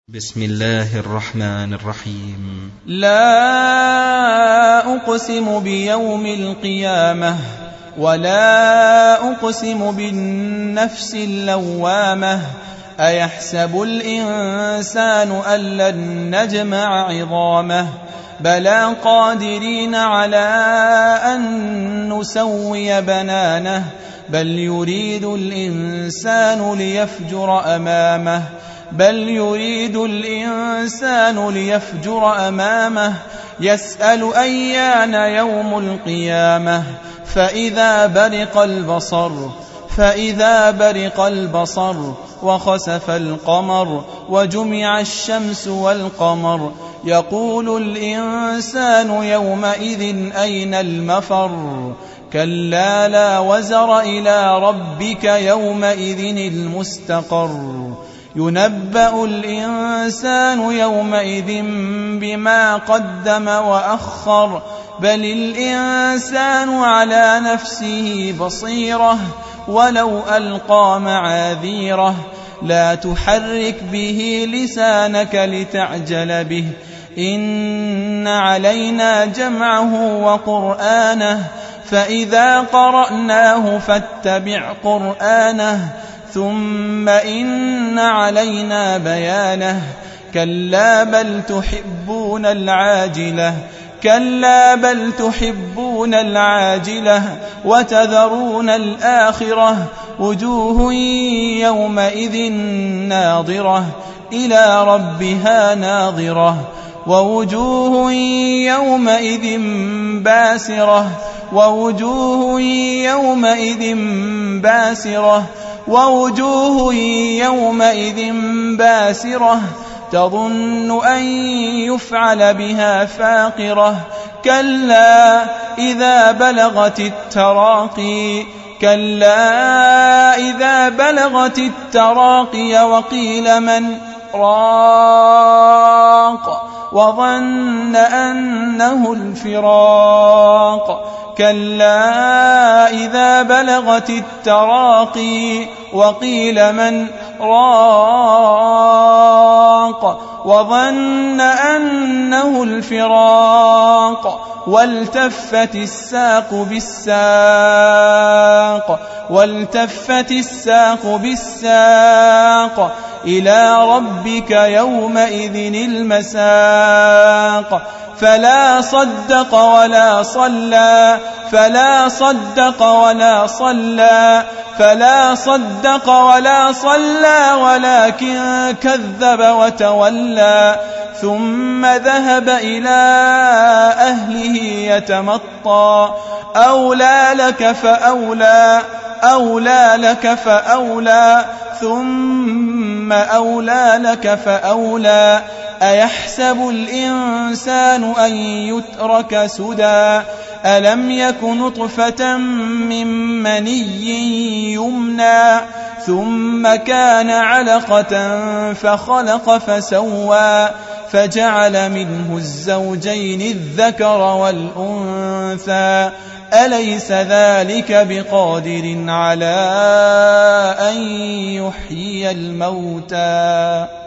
بسم الله الرحمن الرحيم. لا أقسم بيوم القيامة ولا أقسم بالنفس اللوامة أيحسب الإنسان أن لن نجمع عظامه بلى قادرين على أن نسوي بنانه بل يريد الإنسان ليفجر أمامه يسأل أيان يوم القيامة فإذا برق البصر وخسف القمر وجمع الشمس والقمر يقول الإنسان يومئذ أين المفر كلا لا وزر إلى ربك يومئذ المستقر ينبأ الإنسان يومئذ بما قدم وأخر بل الإنسان على نفسه بصيرة ولو ألقى معاذيره لا تحرك به لسانك لتعجل به إن علينا جمعه وقرآنه فإذا قرأناه فاتبع قرآنه ثم إن علينا بيانه كلا بل تحبون العاجلة وتذرون الآخرة وجوه يومئذ ناظرة إلى ربها ناظرة ووجوه يومئذ باسرة تظن أن يفعل بها فاقرة كلا إذا بلغت التراقي وقيل من راق وظن أنه الفراق كلا إذا بلغت التراقي وقيل من راق وظن أنه الفراق والتفت الساق بالساق إلى ربك يومئذ المساق فلا صدق ولا صلى ولكن كذب وتولى ثم ذهب إلى أهله يتمطى أولى لك فأولى ثم أولى لك فأولى أيحسب الإنسان أن يترك سدى ألم يك نطفة من مني يمنى ثم كان علقة فخلق فسوى فجعل منه الزوجين الذكر والأنثى أليس ذلك بقادر على أن يحيي الموتى